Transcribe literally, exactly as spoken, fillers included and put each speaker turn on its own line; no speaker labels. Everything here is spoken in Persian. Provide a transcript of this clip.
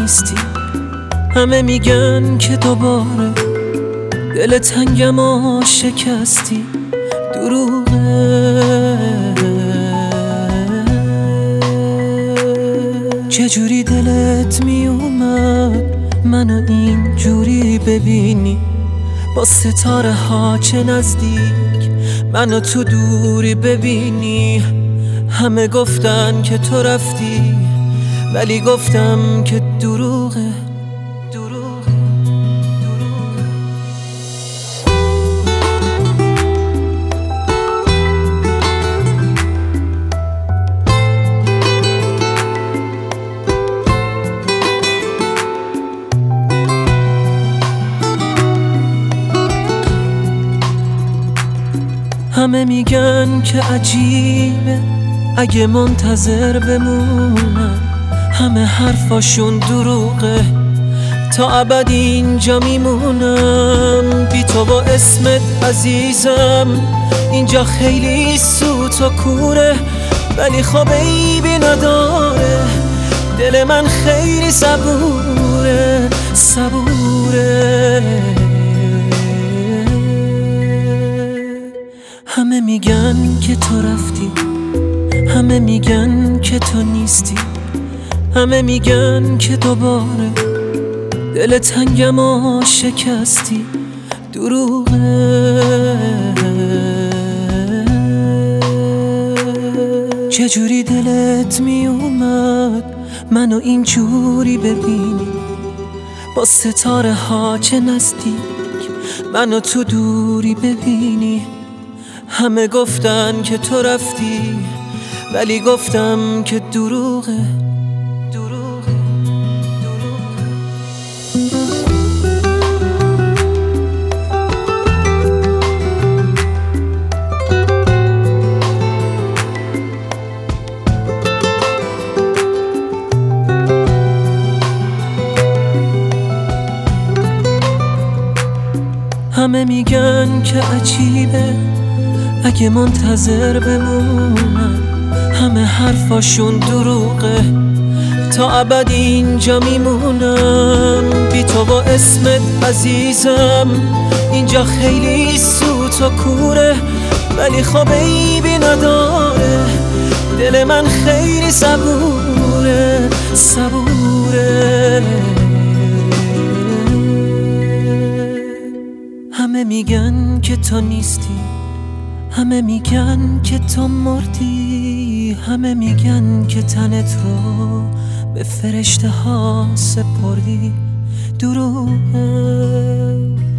نیستی. همه میگن که دوباره دل تنگم و شکستی. دروغه. چجوری دلت میومد منو اینجوری ببینی؟ با ستاره ها چه نزدیک منو تو دوری ببینی. همه گفتن که تو رفتی ولی گفتم که دروغه. دروغه دروغه. همه میگن که عجیبه اگه منتظر بمونم. همه حرفاشون دروغه، تا ابد اینجا میمونم. بی تو با اسمت عزیزم اینجا خیلی سوت و کوره، ولی خب عیبی نداره. دل من خیلی صبوره صبوره. همه میگن که تو رفتی، همه میگن که تو نیستی. همه میگن که دوباره دل تنگم و شکستی. دروغه. چجوری دلت میومد منو اینجوری ببینی؟ با ستاره ها چه نزدیک منو تو دوری ببینی. همه گفتن که تو رفتی ولی گفتم که دروغه. دروغه دروغه. همه میگن که عجیبه اگه منتظر بمونم. همه حرفاشون دروغه، تا ابد اینجا میمونم. بی تو با اسمت عزیزم اینجا خیلی سوت و کوره، ولی خب عیبی نداره. دل من خیلی صبوره صبوره. همه میگن که تو نیستی، همه میگن که تو مردی. همه میگن که تنت رو به فرشته ها سپردی. دروغه.